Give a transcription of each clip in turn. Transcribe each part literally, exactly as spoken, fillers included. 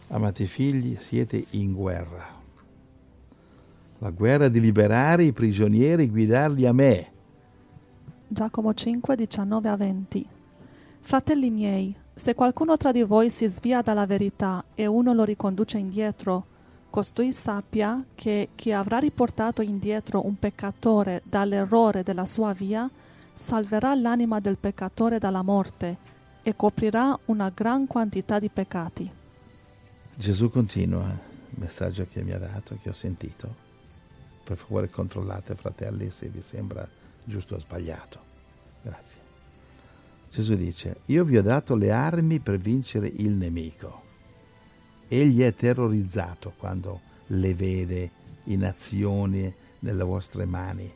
Amati figli, siete in guerra. La guerra di liberare i prigionieri e guidarli a me. Giacomo cinque, diciannove a venti. Fratelli miei, se qualcuno tra di voi si svia dalla verità e uno lo riconduce indietro, costui sappia che chi avrà riportato indietro un peccatore dall'errore della sua via salverà l'anima del peccatore dalla morte e coprirà una gran quantità di peccati. Gesù continua il messaggio che mi ha dato, che ho sentito. Per favore controllate, fratelli, se vi sembra giusto o sbagliato. Grazie. Gesù dice: io vi ho dato le armi per vincere il nemico. Egli è terrorizzato quando le vede in azione nelle vostre mani.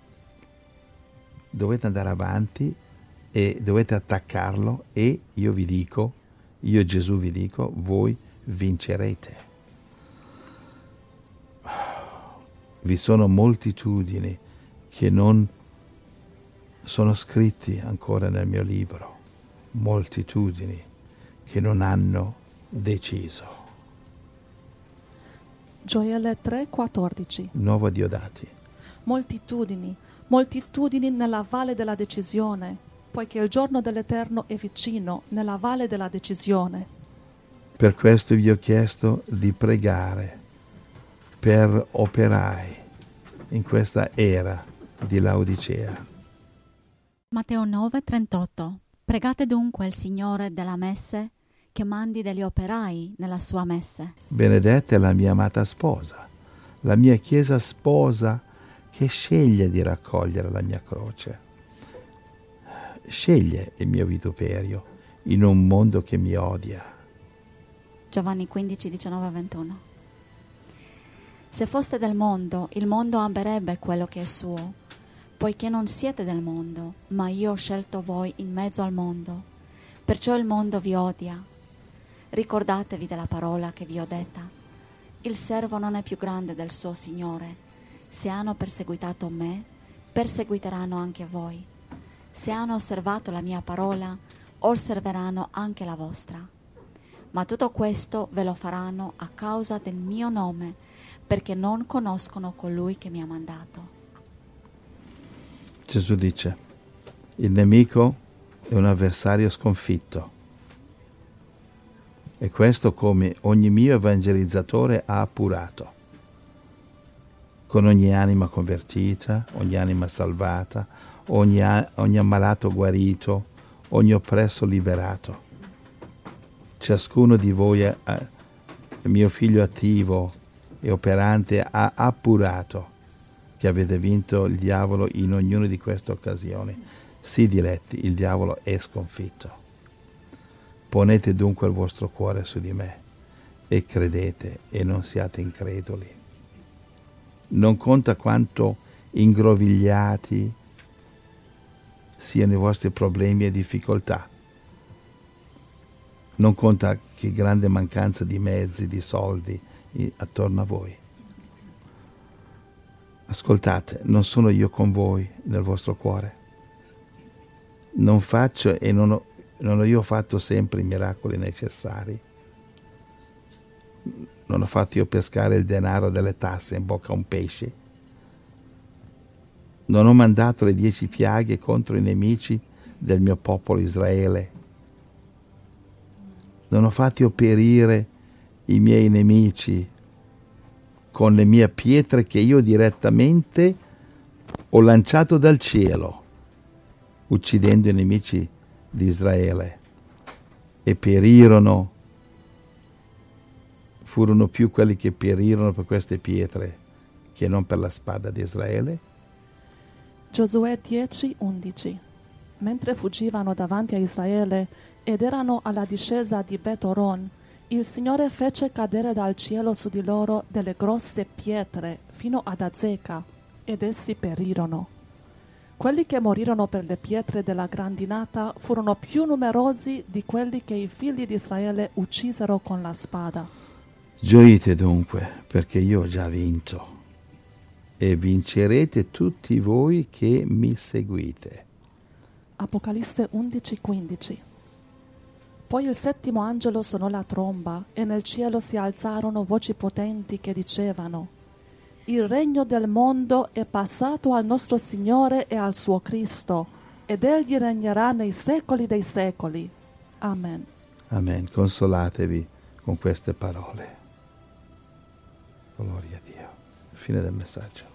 Dovete andare avanti e dovete attaccarlo e io vi dico, io Gesù vi dico, voi vincerete. Vi sono moltitudini che non sono scritti ancora nel mio libro, moltitudini che non hanno deciso. Gioele tre, quattordici. Nuovo a Diodati. Moltitudini, moltitudini nella valle della decisione, poiché il giorno dell'Eterno è vicino, nella valle della decisione. Per questo vi ho chiesto di pregare per operai in questa era di Laodicea. Matteo nove, trentotto. Pregate dunque il Signore della messe che mandi degli operai nella sua messe. Benedetta è la mia amata sposa, la mia chiesa sposa che sceglie di raccogliere la mia croce. Sceglie il mio vituperio in un mondo che mi odia. Giovanni quindici, diciannove a ventuno. Se foste del mondo, il mondo amerebbe quello che è suo, poiché non siete del mondo, ma io ho scelto voi in mezzo al mondo. Perciò il mondo vi odia. Ricordatevi della parola che vi ho detta. Il servo non è più grande del suo Signore. Se hanno perseguitato me, perseguiteranno anche voi. Se hanno osservato la mia parola, osserveranno anche la vostra. Ma tutto questo ve lo faranno a causa del mio nome, perché non conoscono colui che mi ha mandato. Gesù dice: il nemico è un avversario sconfitto. E questo come ogni mio evangelizzatore ha appurato. Con ogni anima convertita, ogni anima salvata, ogni, ogni ammalato guarito, ogni oppresso liberato. Ciascuno di voi, è, è, mio figlio attivo e operante, ha appurato che avete vinto il diavolo in ognuna di queste occasioni. Sii diletti, il diavolo è sconfitto. Ponete dunque il vostro cuore su di me e credete e non siate increduli. Non conta quanto ingrovigliati siano i vostri problemi e difficoltà. Non conta che grande mancanza di mezzi, di soldi attorno a voi. Ascoltate, non sono io con voi nel vostro cuore. Non faccio e non ho, non ho io fatto sempre i miracoli necessari. Non ho fatto io pescare il denaro delle tasse in bocca a un pesce. Non ho mandato le dieci piaghe contro i nemici del mio popolo Israele. Non ho fatto io perire i miei nemici con le mie pietre che io direttamente ho lanciato dal cielo, uccidendo i nemici di Israele. E perirono, furono più quelli che perirono per queste pietre che non per la spada di Israele. Giosuè dieci, undici. Mentre fuggivano davanti a Israele ed erano alla discesa di Bet-Oron, il Signore fece cadere dal cielo su di loro delle grosse pietre fino ad Azeca, ed essi perirono. Quelli che morirono per le pietre della grandinata furono più numerosi di quelli che i figli di Israele uccisero con la spada. Gioite dunque, perché io ho già vinto, e vincerete tutti voi che mi seguite. Apocalisse undici, quindici. Poi il settimo angelo suonò la tromba e nel cielo si alzarono voci potenti che dicevano: il regno del mondo è passato al nostro Signore e al suo Cristo, ed egli regnerà nei secoli dei secoli. Amen. Amen. Consolatevi con queste parole. Gloria a Dio. Fine del messaggio.